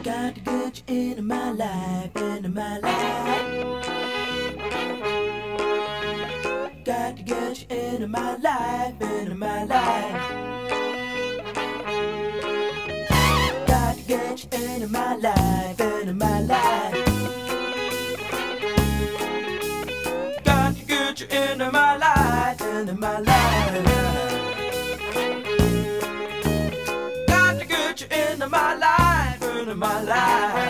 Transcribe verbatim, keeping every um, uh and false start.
Got to get you into my life, into my life. Got to get you into my life, into my life. Got to get you into my life, into my life. Got to get you into my life, into my life. Got to get you into my life, into my life.